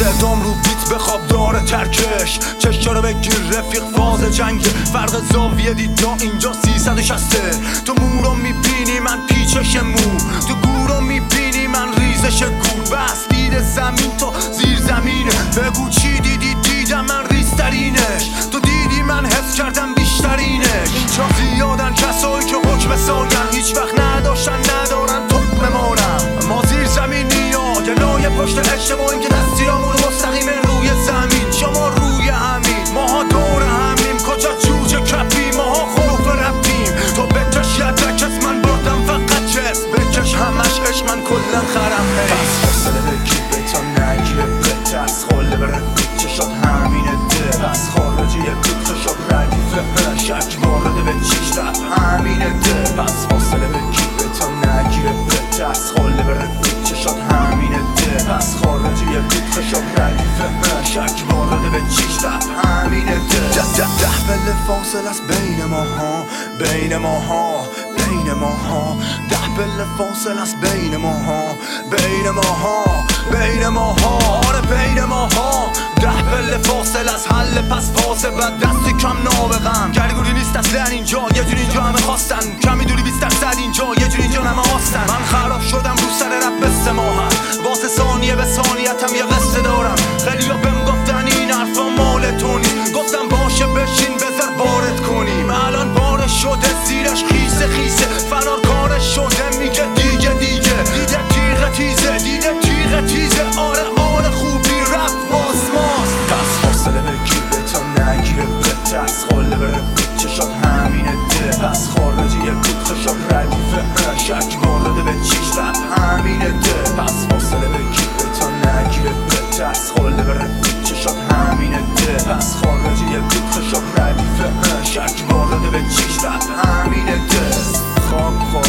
صدام رو بیت بخواب داره ترکش چشا رو بگیر رفیق فاز جنگ فرق زاویه دید تا اینجا 360 تو مو رو میبینی من پیچش مو تو گور رو میبینی من ریزش گور بس دید زمین تو زیر زمینه بگو چی دیدی دیدم من ریزترینش تو دیدی من حس کردم بیشترینش اینجا زیادن کسایی که حکم ساین هیچ وقت نداشتن ندارن تو بمانم ما زیر زمینی ها جلوی پشت اجتماعیم که دستیرامون مستقیم روی زمین شما روی همین ماها دور همیم کجا جوجه کپی ماها خوف رفتیم تو بکش یدک از من بردم فقط چس بکش همش عشق من کلن خرم بس فاصله بگیر به تا نگیره به ترس خاله به رفیق چشات همینه ده بس خارجی بیت خشاب ردیفه شک وارده به چیش رفت همینه ده بس فاصله بگیر به تا نگیره به ترس خاله به رفیق چشات همینه ده بس خارجی بیت خشاب ردیفه شک وارده به چیش رفت همینه ده ده پله فاصله است بین ماها بین ماها بین ماها ده پله فاصله است بین ماها بین ماها بین ماها آره بین ماها ده پله فاصله است حل پس فاصله بعد دستی کم نابغم گرگوری نیست اصلا اینجا یه جور اینجا همه خواستن کمی دوری 20% اینجا یه جور اینجا همه هستن من خراب شدم رو سر رب استماحت واسه ثانیه به ثانیتم یه قصه دارم خیلیا بهم گفتن این حرفا مال تو نیست گفتم باشه بشین بذار وارد کنیم الان بارش شده زیرش خیسه خیسه فرار کارش شده میگه دیگه دیده تیغ تیزه دیده تیغ تیزه آره آره خوبی رفت واسماس پس فاصله بگیر به تا نگیره به ترس خاله به رفیق چشات همینه ده پس خارجی بیت خشاب ردیفه شک وارده به چیش رفت همینه ده پس فاصله بگیر به تا نگیره به ترس خاله به رفیق چشات همینه ده پس خارجی بیت خشاب ردیفه شک وارده به چیش رفت همینه ده خب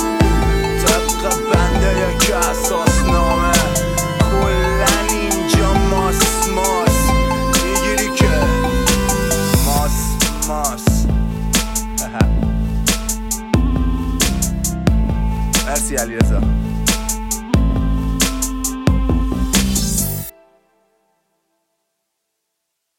طبق بنده یک اساسنامه کلن اینجا ماس میگیری که ماس مرسی علیرضا.